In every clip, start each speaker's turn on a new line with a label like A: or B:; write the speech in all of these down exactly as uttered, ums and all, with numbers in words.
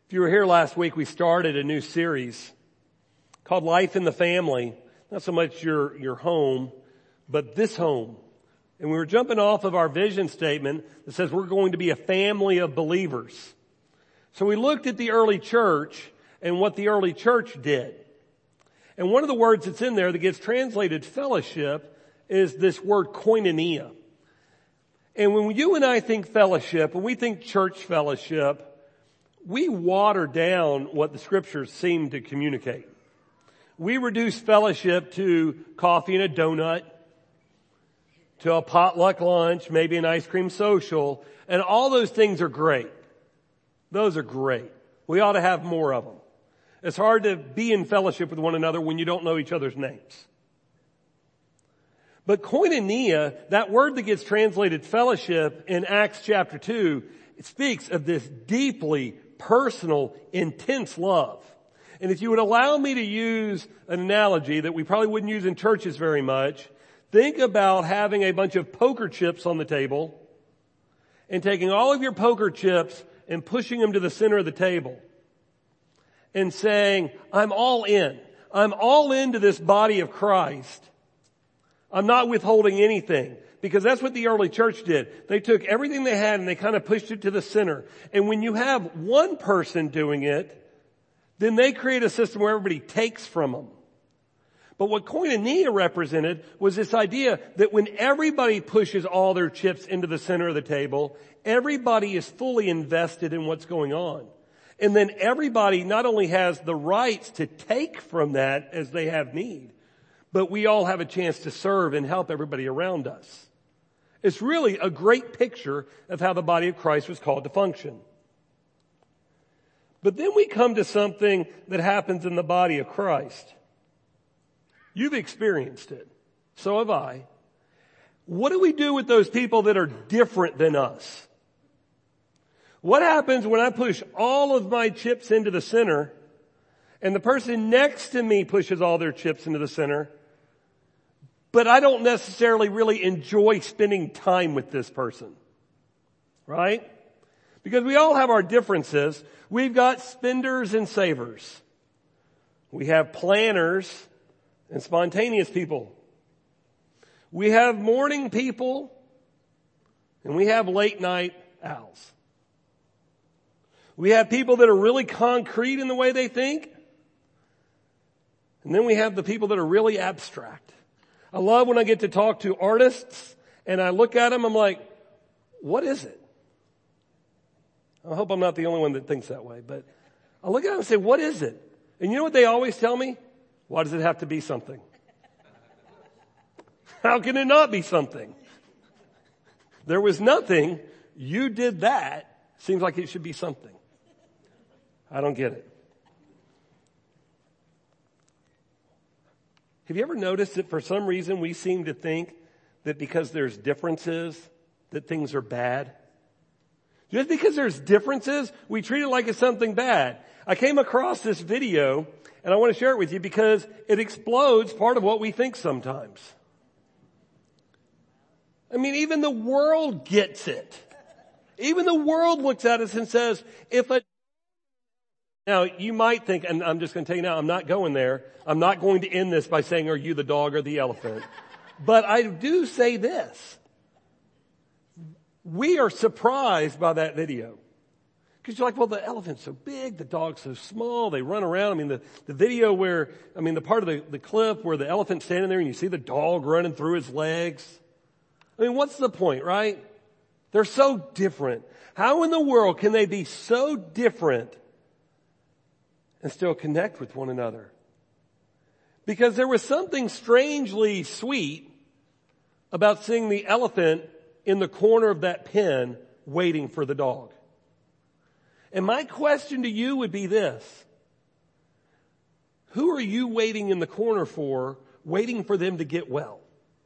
A: If you were here last week, we started a new series called Life in the Family. Not so much your, your home, but this home. And we were jumping off of our vision statement that says we're going to be a family of believers. So we looked at the early church and what the early church did. And one of the words that's in there that gets translated fellowship is this word koinonia. And when you and I think fellowship, when we think church fellowship, we water down what the scriptures seem to communicate. We reduce fellowship to coffee and a donut, to a potluck lunch, maybe an ice cream social, and all those things are great. Those are great. We ought to have more of them. It's hard to be in fellowship with one another when you don't know each other's names. But koinonia, that word that gets translated fellowship in Acts chapter two, it speaks of this deeply personal, intense love. And if you would allow me to use an analogy that we probably wouldn't use in churches very much, think about having a bunch of poker chips on the table and taking all of your poker chips and pushing them to the center of the table and saying, I'm all in. I'm all into this body of Christ. I'm not withholding anything. Because that's what the early church did. They took everything they had and they kind of pushed it to the center. And when you have one person doing it, then they create a system where everybody takes from them. But what koinonia represented was this idea that when everybody pushes all their chips into the center of the table, everybody is fully invested in what's going on. And then everybody not only has the rights to take from that as they have need, but we all have a chance to serve and help everybody around us. It's really a great picture of how the body of Christ was called to function. But then we come to something that happens in the body of Christ. You've experienced it. So have I. What do we do with those people that are different than us? What happens when I push all of my chips into the center and the person next to me pushes all their chips into the center, but I don't necessarily really enjoy spending time with this person? Right? Because we all have our differences. We've got spenders and savers. We have planners and spontaneous people. We have morning people and we have late night owls. We have people that are really concrete in the way they think. And then we have the people that are really abstract. I love when I get to talk to artists and I look at them, I'm like, what is it? I hope I'm not the only one that thinks that way, but I look at them and say, what is it? And you know what they always tell me? Why does it have to be something? How can it not be something? There was nothing. You did that. Seems like it should be something. I don't get it. Have you ever noticed that for some reason we seem to think that because there's differences that things are bad? Just because there's differences, we treat it like it's something bad. I came across this video and I want to share it with you because it explodes part of what we think sometimes. I mean, even the world gets it. Even the world looks at us and says, if a Now, you might think, and I'm just going to tell you now, I'm not going there. I'm not going to end this by saying, are you the dog or the elephant? But I do say this. We are surprised by that video. Because you're like, well, the elephant's so big, the dog's so small, they run around. I mean, the, the video where, I mean, the part of the, the clip where the elephant's standing there and you see the dog running through his legs. I mean, what's the point, right? They're so different. How in the world can they be so different and still connect with one another? Because there was something strangely sweet about seeing the elephant in the corner of that pen waiting for the dog. And my question to you would be this. Who are you waiting in the corner for, waiting for them to get well?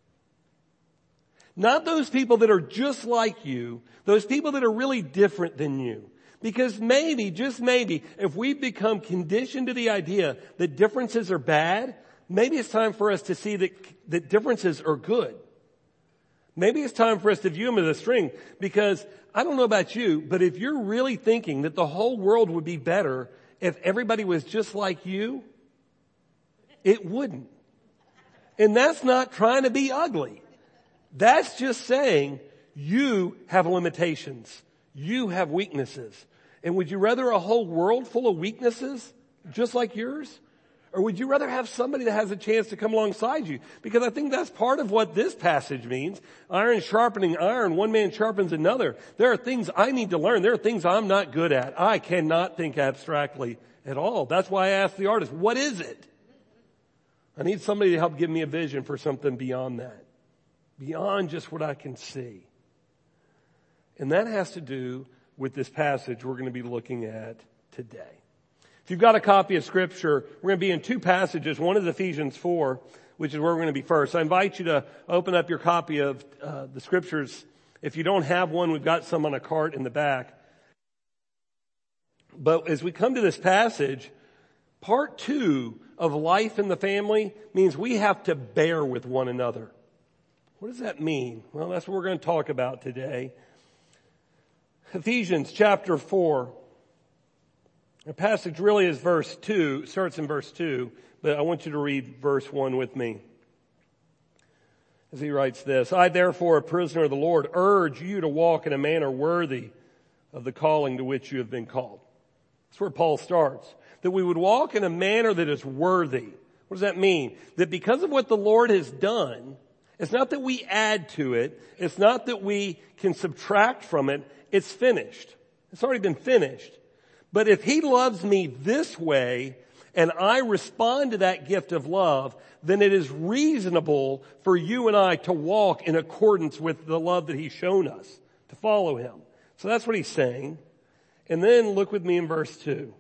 A: Not those people that are just like you, those people that are really different than you. Because maybe, just maybe, if we become conditioned to the idea that differences are bad, maybe it's time for us to see that, that differences are good. Maybe it's time for us to view them as a string, because I don't know about you, but if you're really thinking that the whole world would be better if everybody was just like you, it wouldn't. And that's not trying to be ugly. That's just saying you have limitations. You have weaknesses. And would you rather a whole world full of weaknesses just like yours? Or would you rather have somebody that has a chance to come alongside you? Because I think that's part of what this passage means. Iron sharpening iron, one man sharpens another. There are things I need to learn. There are things I'm not good at. I cannot think abstractly at all. That's why I asked the artist, what is it? I need somebody to help give me a vision for something beyond that. Beyond just what I can see. And that has to do with this passage we're going to be looking at today. If you've got a copy of Scripture, we're going to be in two passages. One is Ephesians four, which is where we're going to be first. I invite you to open up your copy of uh, the Scriptures. If you don't have one, we've got some on a cart in the back. But as we come to this passage, part two of life in the family means we have to bear with one another. What does that mean? Well, that's what we're going to talk about today. Ephesians chapter four. The passage really is verse two, starts in verse two, but I want you to read verse one with me. As he writes this, I therefore, a prisoner of the Lord, urge you to walk in a manner worthy of the calling to which you have been called. That's where Paul starts. That we would walk in a manner that is worthy. What does that mean? That because of what the Lord has done, it's not that we add to it. It's not that we can subtract from it. It's finished. It's already been finished. But if he loves me this way and I respond to that gift of love, then it is reasonable for you and I to walk in accordance with the love that he's shown us, to follow him. So that's what he's saying. And then look with me in verse two.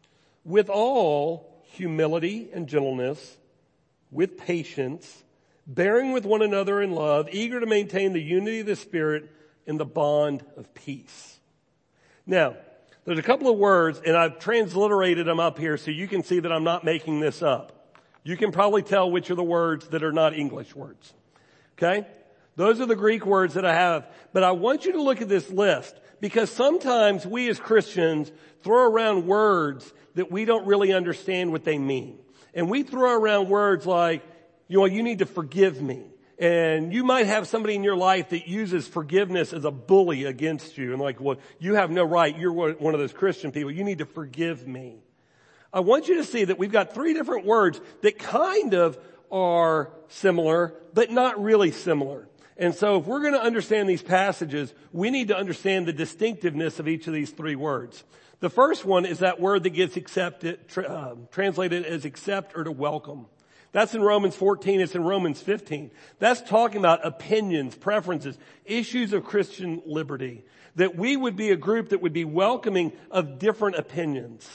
A: With all humility and gentleness, with patience, bearing with one another in love, eager to maintain the unity of the Spirit in the bond of peace. Now, there's a couple of words, and I've transliterated them up here so you can see that I'm not making this up. You can probably tell which are the words that are not English words. Okay? Those are the Greek words that I have. But I want you to look at this list, because sometimes we as Christians throw around words that we don't really understand what they mean. And we throw around words like, you know, you need to forgive me. And you might have somebody in your life that uses forgiveness as a bully against you. And like, well, you have no right. You're one of those Christian people. You need to forgive me. I want you to see that we've got three different words that kind of are similar, but not really similar. And so if we're going to understand these passages, we need to understand the distinctiveness of each of these three words. The first one is that word that gets accepted, tra- uh, translated as accept or to welcome. That's in Romans fourteen. It's in Romans fifteen. That's talking about opinions, preferences, issues of Christian liberty. That we would be a group that would be welcoming of different opinions.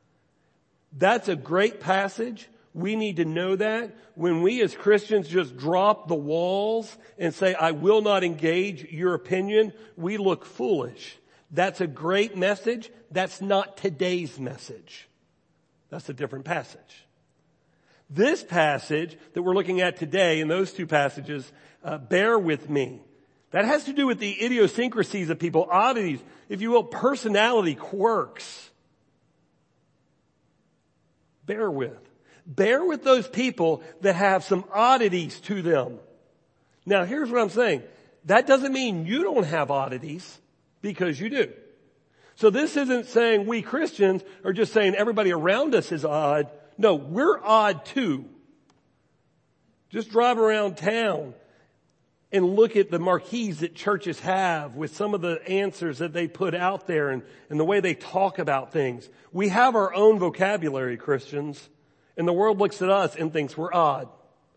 A: That's a great passage. We need to know that. When we as Christians just drop the walls and say, I will not engage your opinion, we look foolish. That's a great message. That's not today's message. That's a different passage. This passage that we're looking at today, in those two passages, uh, bear with me. That has to do with the idiosyncrasies of people, oddities, if you will, personality quirks. Bear with. Bear with those people that have some oddities to them. Now, here's what I'm saying. That doesn't mean you don't have oddities, because you do. So this isn't saying we Christians are just saying everybody around us is odd. No, we're odd too. Just drive around town and look at the marquees that churches have with some of the answers that they put out there and, and the way they talk about things. We have our own vocabulary, Christians, and the world looks at us and thinks we're odd.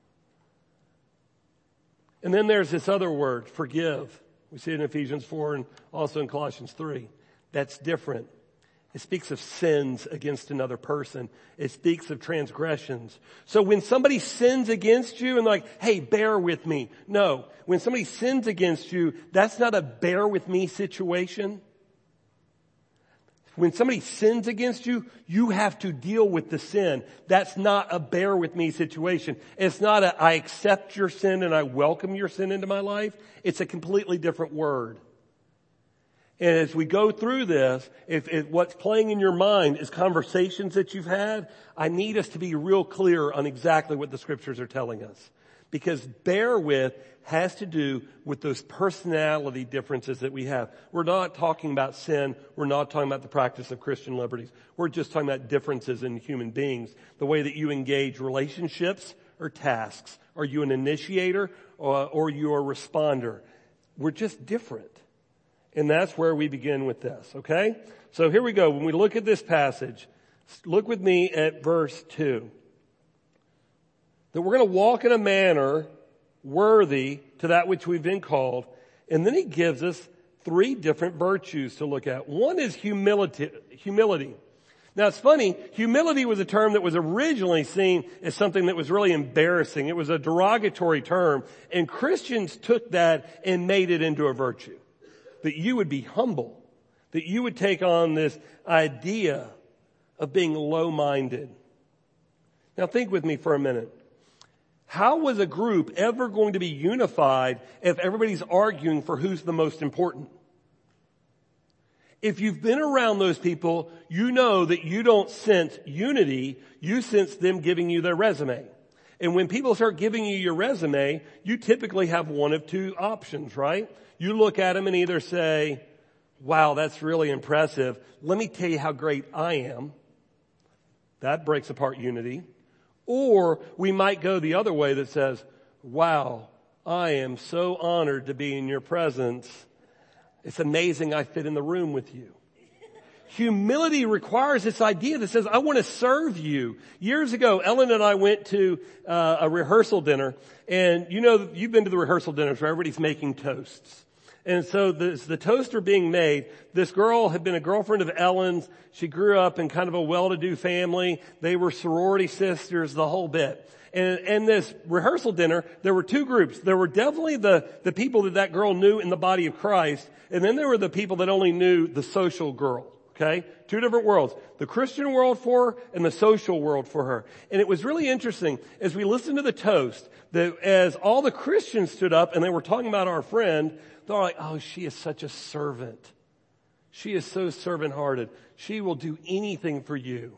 A: And then there's this other word, forgive. We see it in Ephesians four and also in Colossians three. That's different. It speaks of sins against another person. It speaks of transgressions. So when somebody sins against you and like, hey, bear with me. No, when somebody sins against you, that's not a bear with me situation. When somebody sins against you, you have to deal with the sin. That's not a bear with me situation. It's not a I accept your sin and I welcome your sin into my life. It's a completely different word. And as we go through this, if, if what's playing in your mind is conversations that you've had, I need us to be real clear on exactly what the scriptures are telling us. Because bear with has to do with those personality differences that we have. We're not talking about sin. We're not talking about the practice of Christian liberties. We're just talking about differences in human beings. The way that you engage relationships or tasks. Are you an initiator or, or you a responder? We're just different. And that's where we begin with this, okay? So here we go. When we look at this passage, look with me at verse two. That we're going to walk in a manner worthy to that which we've been called. And then he gives us three different virtues to look at. One is humility. Humility. Now it's funny, humility was a term that was originally seen as something that was really embarrassing. It was a derogatory term. And Christians took that and made it into a virtue. That you would be humble. That you would take on this idea of being low-minded. Now think with me for a minute. How was a group ever going to be unified if everybody's arguing for who's the most important? If you've been around those people, you know that you don't sense unity, you sense them giving you their resume. And when people start giving you your resume, you typically have one of two options, right? You look at them and either say, wow, that's really impressive. Let me tell you how great I am. That breaks apart unity. Or we might go the other way that says, wow, I am so honored to be in your presence. It's amazing I fit in the room with you. Humility requires this idea that says, I want to serve you. Years ago, Ellen and I went to uh, a rehearsal dinner. And you know, you've been to the rehearsal dinners where everybody's making toasts. And so the, the toasts are being made. This girl had been a girlfriend of Ellen's. She grew up in kind of a well-to-do family. They were sorority sisters, the whole bit. And, and this rehearsal dinner, there were two groups. There were definitely the, the people that that girl knew in the body of Christ. And then there were the people that only knew the social girl. Okay? Two different worlds. The Christian world for her and the social world for her. And it was really interesting as we listened to the toast that as all the Christians stood up and they were talking about our friend, they're like, oh, she is such a servant. She is so servant-hearted. She will do anything for you.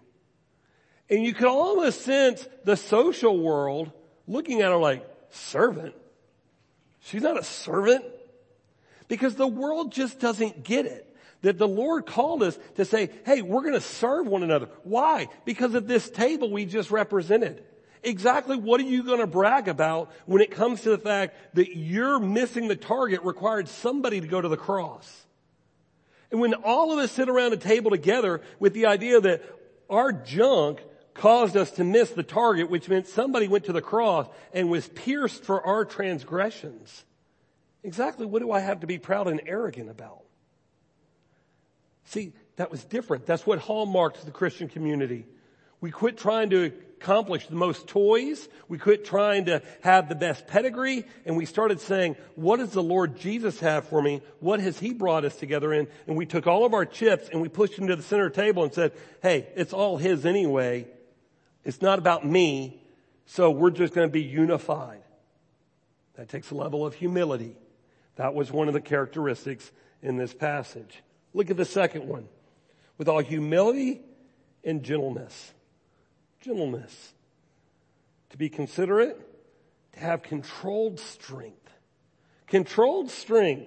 A: And you could almost sense the social world looking at her like, servant? She's not a servant? Because the world just doesn't get it. That the Lord called us to say, hey, we're going to serve one another. Why? Because of this table we just represented. Exactly what are you going to brag about when it comes to the fact that you're missing the target required somebody to go to the cross? And when all of us sit around a table together with the idea that our junk caused us to miss the target, which meant somebody went to the cross and was pierced for our transgressions. Exactly what do I have to be proud and arrogant about? See, that was different. That's what hallmarked the Christian community. We quit trying to accomplish the most toys. We quit trying to have the best pedigree. And we started saying, what does the Lord Jesus have for me? What has He brought us together in? And we took all of our chips and we pushed them to the center table and said, hey, it's all His anyway. It's not about me. So we're just going to be unified. That takes a level of humility. That was one of the characteristics in this passage. Look at the second one. With all humility and gentleness. Gentleness. To be considerate. To have controlled strength. Controlled strength.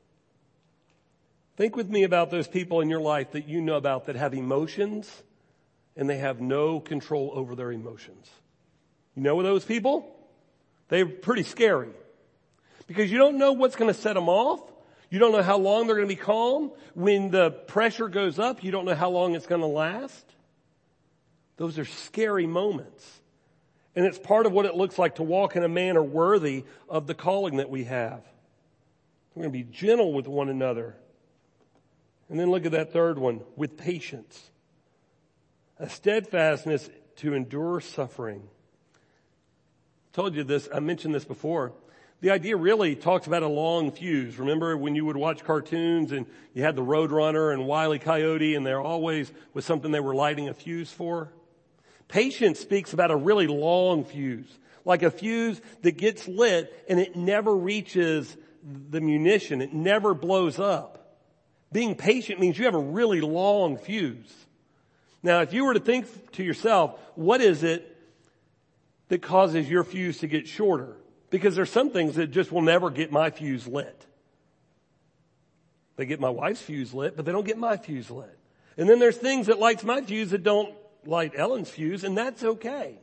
A: Think with me about those people in your life that you know about that have emotions and they have no control over their emotions. You know those people? They're pretty scary. Because you don't know what's going to set them off. You don't know how long they're going to be calm. When the pressure goes up, you don't know how long it's going to last. Those are scary moments. And it's part of what it looks like to walk in a manner worthy of the calling that we have. We're going to be gentle with one another. And then look at that third one, with patience. A steadfastness to endure suffering. I told you this, I mentioned this before. The idea really talks about a long fuse. Remember when you would watch cartoons and you had the Roadrunner and Wile E. Coyote and there always was something they were lighting a fuse for? Patience speaks about a really long fuse, like a fuse that gets lit and it never reaches the munition. It never blows up. Being patient means you have a really long fuse. Now, if you were to think to yourself, what is it that causes your fuse to get shorter? Because there's some things that just will never get my fuse lit. They get my wife's fuse lit, but they don't get my fuse lit. And then there's things that lights my fuse that don't light Ellen's fuse, and that's okay.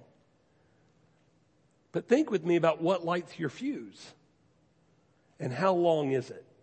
A: But think with me about what lights your fuse. And how long is it?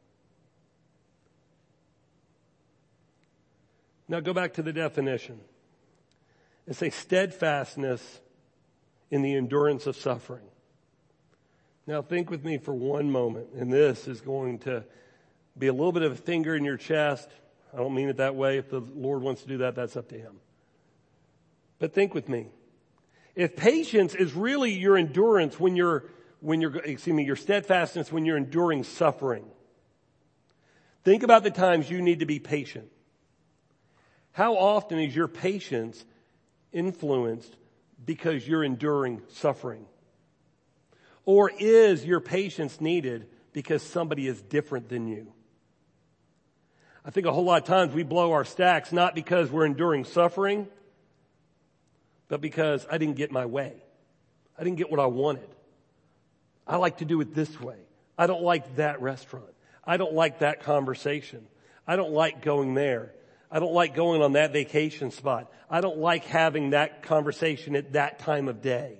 A: Now go back to the definition. It's a steadfastness in the endurance of suffering. Now think with me for one moment, and this is going to be a little bit of a finger in your chest. I don't mean it that way. If the Lord wants to do that, that's up to Him. But think with me. If patience is really your endurance when you're, when you're, excuse me, your steadfastness when you're enduring suffering, think about the times you need to be patient. How often is your patience influenced because you're enduring suffering? Or is your patience needed because somebody is different than you? I think a whole lot of times we blow our stacks not because we're enduring suffering, but because I didn't get my way. I didn't get what I wanted. I like to do it this way. I don't like that restaurant. I don't like that conversation. I don't like going there. I don't like going on that vacation spot. I don't like having that conversation at that time of day.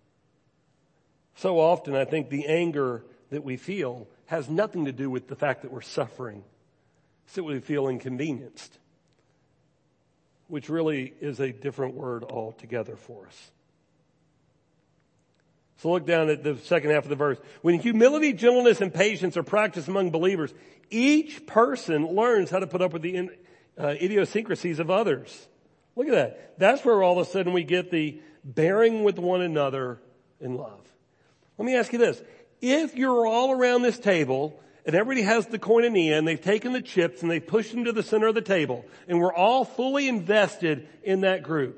A: So often I think the anger that we feel has nothing to do with the fact that we're suffering. It's that we feel inconvenienced, which really is a different word altogether for us. So look down at the second half of the verse. When humility, gentleness, and patience are practiced among believers, each person learns how to put up with the uh, idiosyncrasies of others. Look at that. That's where all of a sudden we get the bearing with one another in love. Let me ask you this. If you're all around this table and everybody has the koinonia and they've taken the chips and they've pushed them to the center of the table and we're all fully invested in that group,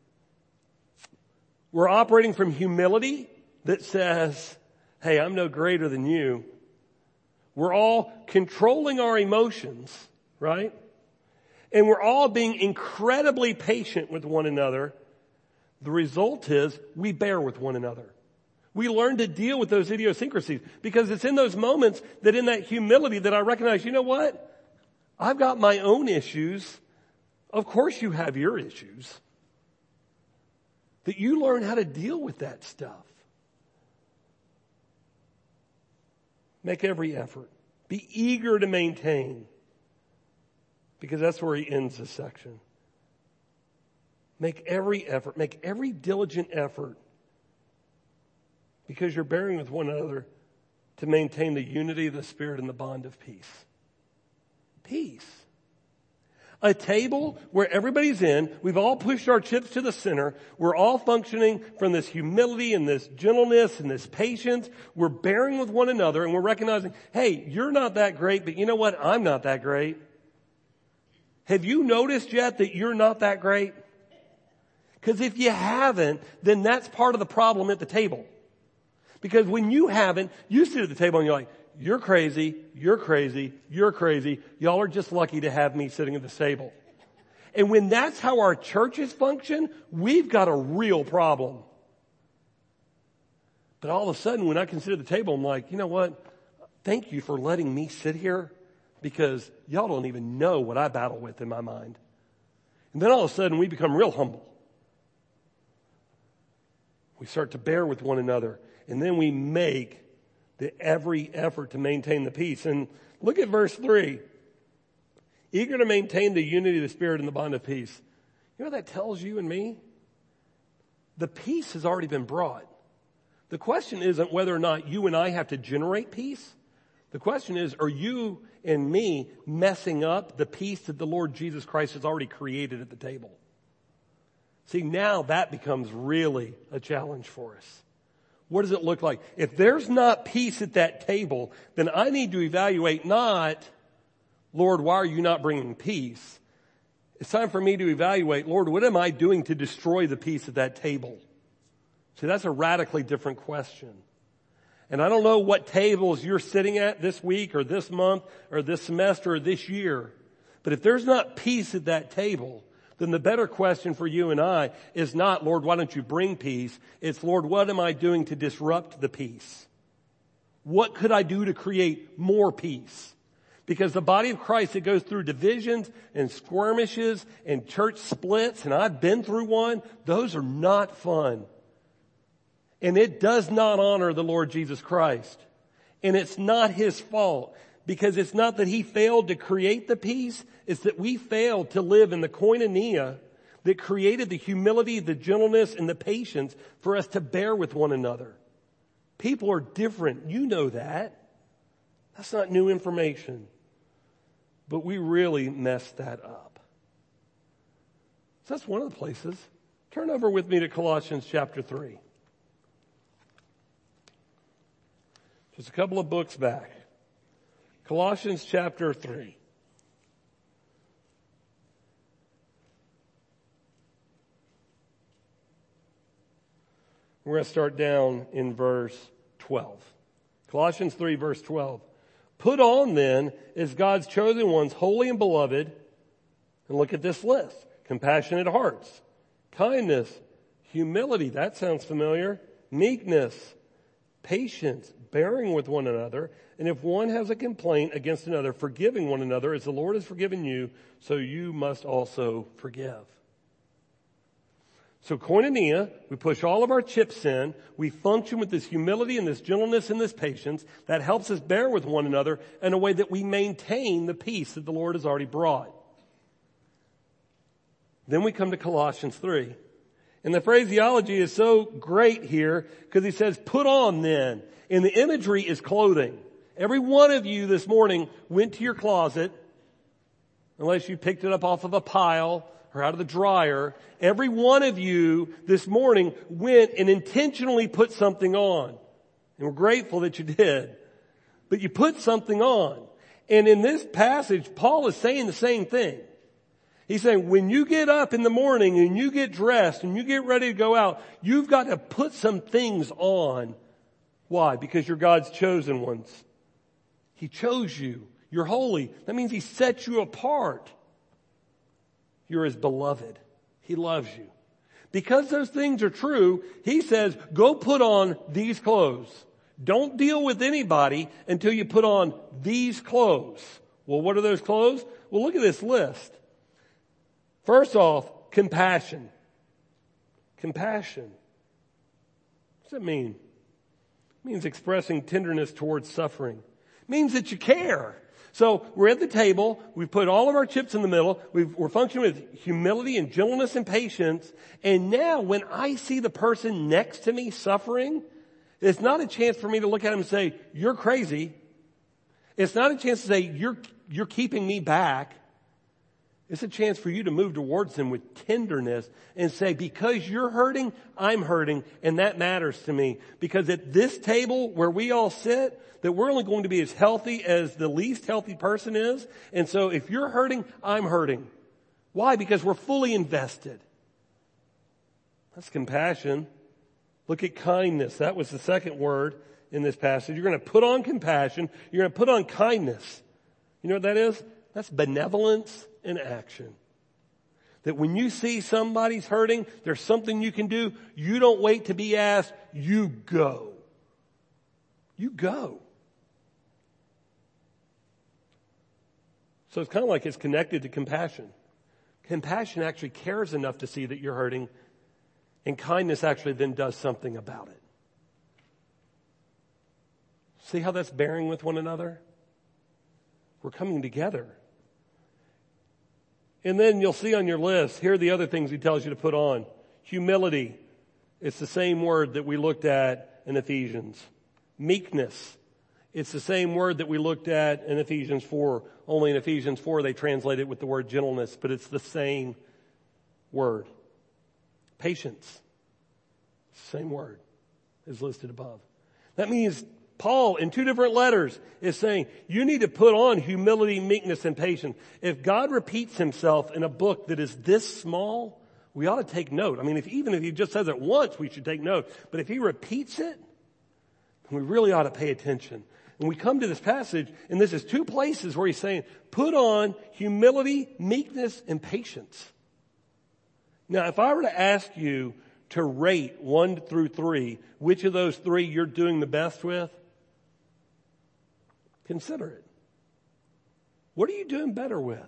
A: we're operating from humility that says, hey, I'm no greater than you. We're all controlling our emotions, right? And we're all being incredibly patient with one another. The result is we bear with one another. We learn to deal with those idiosyncrasies because it's in those moments that in that humility that I recognize, you know what? I've got my own issues. Of course you have your issues. That you learn how to deal with that stuff. Make every effort. Be eager to maintain. Because that's where he ends this section. Make every effort. Make every diligent effort. Because you're bearing with one another to maintain the unity of the Spirit and the bond of peace. Peace. A table where everybody's in, we've all pushed our chips to the center, we're all functioning from this humility and this gentleness and this patience. We're bearing with one another and we're recognizing, hey, you're not that great, but you know what? I'm not that great. Have you noticed yet that you're not that great? Because if you haven't, then that's part of the problem at the table. Because when you haven't, you sit at the table and you're like, you're crazy, you're crazy, you're crazy. Y'all are just lucky to have me sitting at the table. And when that's how our churches function, we've got a real problem. But all of a sudden, when I consider the table, I'm like, you know what? Thank you for letting me sit here because y'all don't even know what I battle with in my mind. And then all of a sudden, we become real humble. We start to bear with one another. And then we make the every effort to maintain the peace. And look at verse three. Eager to maintain the unity of the Spirit and the bond of peace. You know what that tells you and me? The peace has already been brought. The question isn't whether or not you and I have to generate peace. The question is, are you and me messing up the peace that the Lord Jesus Christ has already created at the table? See, now that becomes really a challenge for us. What does it look like? If there's not peace at that table, then I need to evaluate not, Lord, why are you not bringing peace? It's time for me to evaluate, Lord, what am I doing to destroy the peace at that table? See, that's a radically different question. And I don't know what tables you're sitting at this week or this month or this semester or this year, but if there's not peace at that table, then the better question for you and I is not, Lord, why don't you bring peace? It's, Lord, what am I doing to disrupt the peace? What could I do to create more peace? Because the body of Christ, it goes through divisions and skirmishes and church splits, and I've been through one. Those are not fun. And it does not honor the Lord Jesus Christ. And it's not His fault. Because it's not that He failed to create the peace, it's that we failed to live in the koinonia that created the humility, the gentleness, and the patience for us to bear with one another. People are different. You know that. That's not new information. But we really messed that up. So that's one of the places. Turn over with me to Colossians chapter three. Just a couple of books back. Colossians chapter three. We're going to start down in verse twelve. Colossians three verse twelve. Put on then as God's chosen ones, holy and beloved, and look at this list. Compassionate hearts, kindness, humility, that sounds familiar, meekness, patience, bearing with one another, and if one has a complaint against another, forgiving one another as the Lord has forgiven you, so you must also forgive. So koinonia, we push all of our chips in, we function with this humility and this gentleness and this patience that helps us bear with one another in a way that we maintain the peace that the Lord has already brought. Then we come to Colossians three. And the phraseology is so great here because he says, put on then. And the imagery is clothing. Every one of you this morning went to your closet, unless you picked it up off of a pile or out of the dryer. Every one of you this morning went and intentionally put something on. And we're grateful that you did. But you put something on. And in this passage, Paul is saying the same thing. He's saying when you get up in the morning and you get dressed and you get ready to go out, you've got to put some things on. Why? Because you're God's chosen ones. He chose you. You're holy. That means He set you apart. You're His beloved. He loves you. Because those things are true, He says, go put on these clothes. Don't deal with anybody until you put on these clothes. Well, what are those clothes? Well, look at this list. First off, compassion. Compassion. What does it mean? It means expressing tenderness towards suffering. It means that you care. So we're at the table. We've put all of our chips in the middle. We've, we're functioning with humility and gentleness and patience. And now when I see the person next to me suffering, it's not a chance for me to look at him and say, you're crazy. It's not a chance to say, you're, you're keeping me back. It's a chance for you to move towards them with tenderness and say, because you're hurting, I'm hurting, and that matters to me. Because at this table where we all sit, that we're only going to be as healthy as the least healthy person is. And so if you're hurting, I'm hurting. Why? Because we're fully invested. That's compassion. Look at kindness. That was the second word in this passage. You're going to put on compassion. You're going to put on kindness. You know what that is? That's benevolence in action. That when you see somebody's hurting, there's something you can do. You don't wait to be asked. You go. You go. So it's kind of like it's connected to compassion. Compassion actually cares enough to see that you're hurting, and kindness actually then does something about it. See how that's bearing with one another? We're coming together. And then you'll see on your list, here are the other things he tells you to put on. Humility. It's the same word that we looked at in Ephesians. Meekness. It's the same word that we looked at in Ephesians four. Only in Ephesians four they translate it with the word gentleness, but it's the same word. Patience. Same word. is listed above. That means Paul, in two different letters, is saying you need to put on humility, meekness, and patience. If God repeats himself in a book that is this small, we ought to take note. I mean, if even if he just says it once, we should take note. But if he repeats it, we really ought to pay attention. And we come to this passage, and this is two places where he's saying, put on humility, meekness, and patience. Now, if I were to ask you to rate one through three, which of those three you're doing the best with, consider it. What are you doing better with?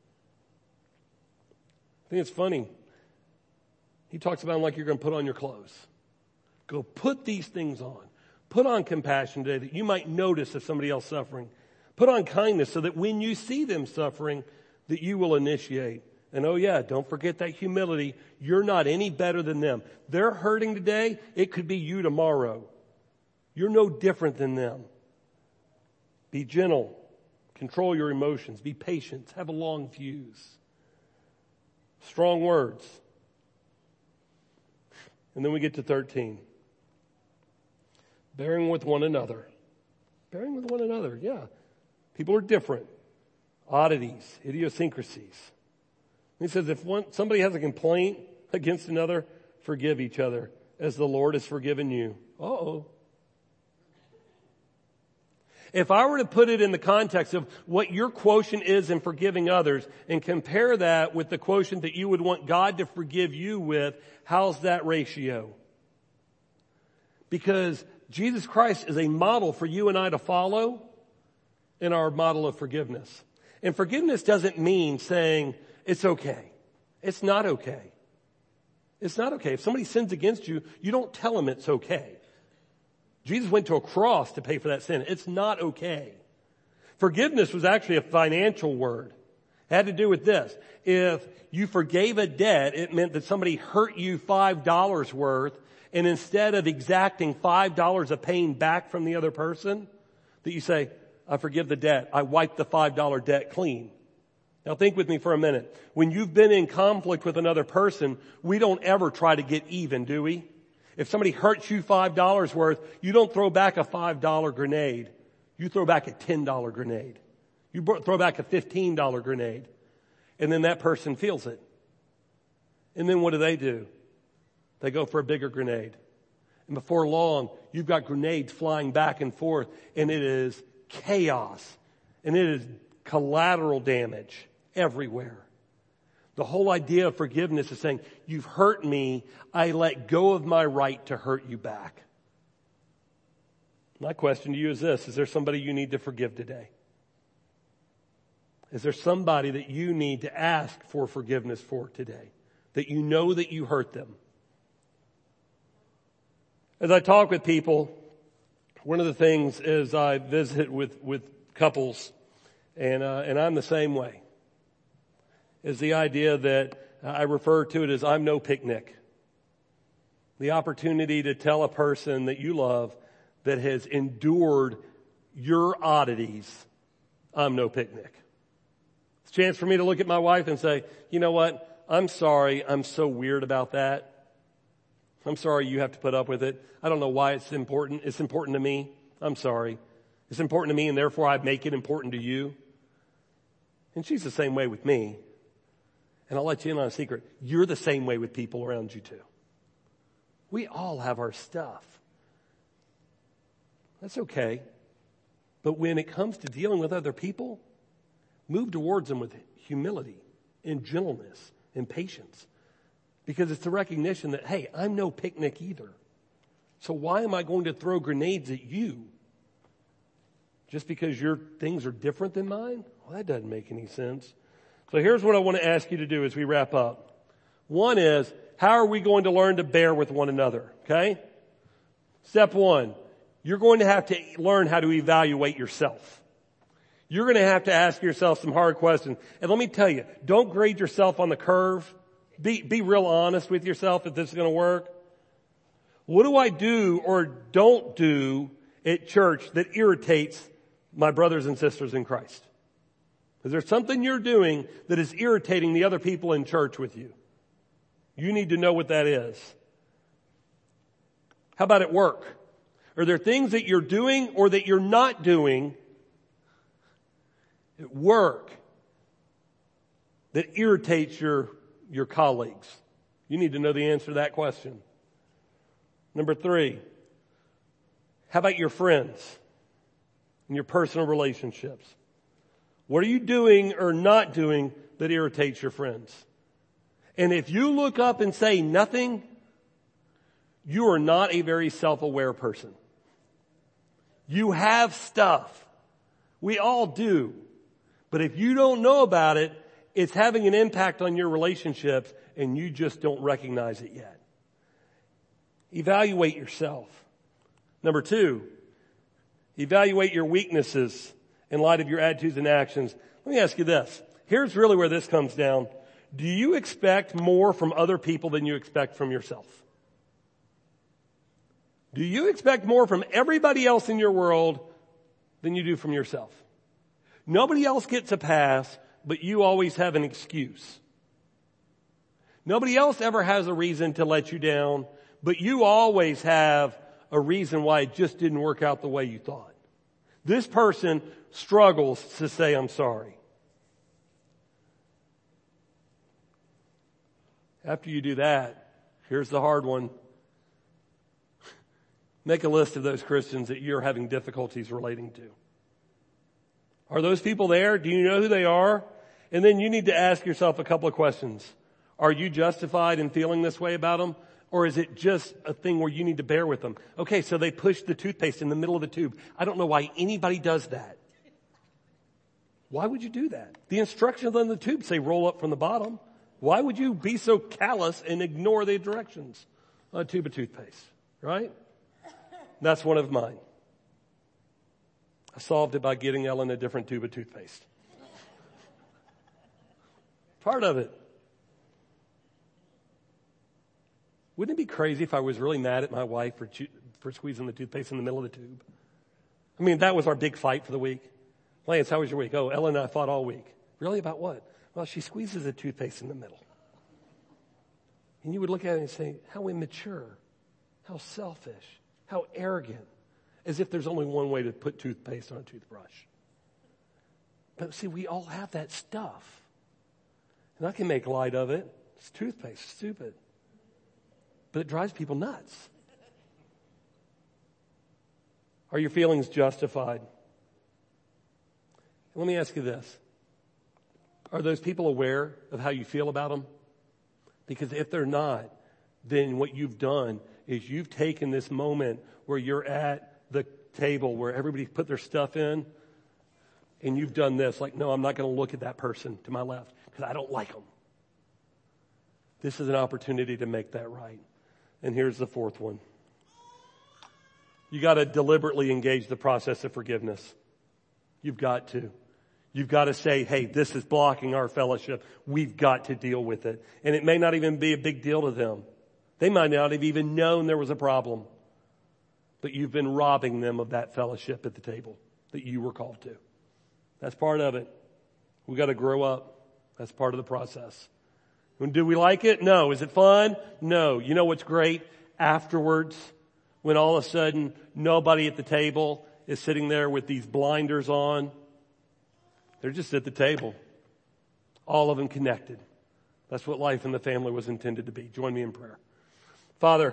A: I think it's funny. He talks about them like you're going to put on your clothes. Go put these things on. Put on compassion today that you might notice if somebody else is suffering. Put on kindness so that when you see them suffering, that you will initiate. And oh yeah, don't forget that humility. You're not any better than them. They're hurting today. It could be you tomorrow. You're no different than them. Be gentle. Control your emotions. Be patient. Have a long fuse. Strong words. And then we get to thirteen. Bearing with one another. Bearing with one another, yeah. People are different. Oddities, idiosyncrasies. He says if one, somebody has a complaint against another, forgive each other as the Lord has forgiven you. Uh-oh. If I were to put it in the context of what your quotient is in forgiving others and compare that with the quotient that you would want God to forgive you with, how's that ratio? Because Jesus Christ is a model for you and I to follow in our model of forgiveness. And forgiveness doesn't mean saying it's okay. It's not okay. It's not okay. If somebody sins against you, you don't tell them it's okay. Jesus went to a cross to pay for that sin. It's not okay. Forgiveness was actually a financial word. It had to do with this. If you forgave a debt, it meant that somebody hurt you five dollars worth, and instead of exacting five dollars of pain back from the other person, that you say, I forgive the debt. I wipe the five dollar debt clean. Now think with me for a minute. When you've been in conflict with another person, we don't ever try to get even, do we? If somebody hurts you five dollars worth, you don't throw back a five dollar grenade. You throw back a ten dollar grenade. You throw back a fifteen dollar grenade. And then that person feels it. And then what do they do? They go for a bigger grenade. And before long, you've got grenades flying back and forth, and it is chaos. And it is collateral damage everywhere. The whole idea of forgiveness is saying, you've hurt me, I let go of my right to hurt you back. My question to you is this, is there somebody you need to forgive today? Is there somebody that you need to ask for forgiveness for today? That you know that you hurt them? As I talk with people, one of the things is I visit with, with couples, and uh, and I'm the same way. Is the idea that I refer to it as I'm no picnic. The opportunity to tell a person that you love that has endured your oddities, I'm no picnic. It's a chance for me to look at my wife and say, you know what? I'm sorry. I'm so weird about that. I'm sorry you have to put up with it. I don't know why it's important. It's important to me. I'm sorry. It's important to me, and therefore I make it important to you. And she's the same way with me. And I'll let you in on a secret. You're the same way with people around you too. We all have our stuff. That's okay. But when it comes to dealing with other people, move towards them with humility and gentleness and patience. Because it's the recognition that, hey, I'm no picnic either. So why am I going to throw grenades at you? Just because your things are different than mine? Well, that doesn't make any sense. So here's what I want to ask you to do as we wrap up. One is, how are we going to learn to bear with one another? Okay? Step one, you're going to have to learn how to evaluate yourself. You're going to have to ask yourself some hard questions. And let me tell you, don't grade yourself on the curve. Be, be real honest with yourself if this is going to work. What do I do or don't do at church that irritates my brothers and sisters in Christ? Is there something you're doing that is irritating the other people in church with you? You need to know what that is. How about at work? Are there things that you're doing or that you're not doing at work that irritates your, your colleagues? You need to know the answer to that question. Number three, how about your friends and your personal relationships? What are you doing or not doing that irritates your friends? And if you look up and say nothing, you are not a very self-aware person. You have stuff. We all do. But if you don't know about it, it's having an impact on your relationships and you just don't recognize it yet. Evaluate yourself. Number two, evaluate your weaknesses in light of your attitudes and actions. Let me ask you this. Here's really where this comes down. Do you expect more from other people than you expect from yourself? Do you expect more from everybody else in your world than you do from yourself? Nobody else gets a pass, but you always have an excuse. Nobody else ever has a reason to let you down, but you always have a reason why it just didn't work out the way you thought. This person struggles to say, I'm sorry. After you do that, here's the hard one. Make a list of those Christians that you're having difficulties relating to. Are those people there? Do you know who they are? And then you need to ask yourself a couple of questions. Are you justified in feeling this way about them? Or is it just a thing where you need to bear with them? Okay, so they pushed the toothpaste in the middle of the tube. I don't know why anybody does that. Why would you do that? The instructions on the tube say roll up from the bottom. Why would you be so callous and ignore the directions on a tube of toothpaste? Right? That's one of mine. I solved it by getting Ellen a different tube of toothpaste. Part of it. Wouldn't it be crazy if I was really mad at my wife for cho- for squeezing the toothpaste in the middle of the tube? I mean, that was our big fight for the week. Lance, how was your week? Oh, Ellen and I fought all week. Really? About what? Well, she squeezes the toothpaste in the middle. And you would look at it and say, how immature, how selfish, how arrogant, as if there's only one way to put toothpaste on a toothbrush. But see, we all have that stuff. And I can make light of it. It's toothpaste, it's stupid. But it drives people nuts. Are your feelings justified? Let me ask you this. Are those people aware of how you feel about them? Because if they're not, then what you've done is you've taken this moment where you're at the table where everybody's put their stuff in, and you've done this, like, no, I'm not going to look at that person to my left because I don't like them. This is an opportunity to make that right. And here's the fourth one. You got to deliberately engage the process of forgiveness. You've got to. You've got to say, hey, this is blocking our fellowship. We've got to deal with it. And it may not even be a big deal to them. They might not have even known there was a problem. But you've been robbing them of that fellowship at the table that you were called to. That's part of it. We've got to grow up. That's part of the process. And do we like it? No. Is it fun? No. You know what's great? Afterwards, when all of a sudden nobody at the table is sitting there with these blinders on. They're just at the table. All of them connected. That's what life in the family was intended to be. Join me in prayer. Father,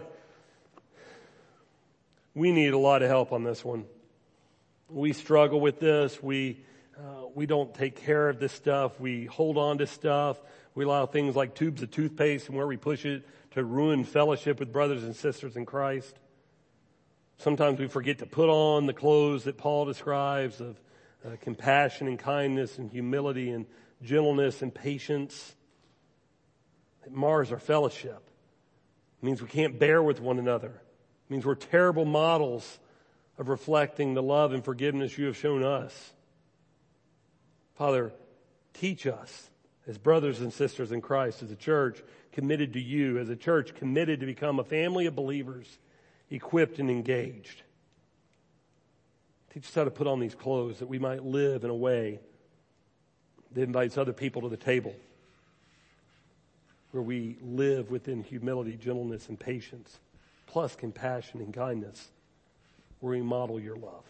A: we need a lot of help on this one. We struggle with this. We uh, we don't take care of this stuff. We hold on to stuff. We allow things like tubes of toothpaste and where we push it to ruin fellowship with brothers and sisters in Christ. Sometimes we forget to put on the clothes that Paul describes of uh, compassion and kindness and humility and gentleness and patience. It mars our fellowship. It means we can't bear with one another. It means we're terrible models of reflecting the love and forgiveness you have shown us. Father, teach us as brothers and sisters in Christ, as a church committed to you, as a church committed to become a family of believers, equipped and engaged. Teach us how to put on these clothes that we might live in a way that invites other people to the table, where we live within humility, gentleness, and patience, plus compassion and kindness, where we model your love.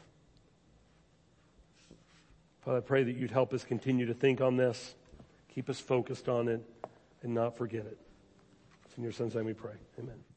A: Father, I pray that you'd help us continue to think on this, keep us focused on it, and not forget it. It's in your Son's name we pray. Amen.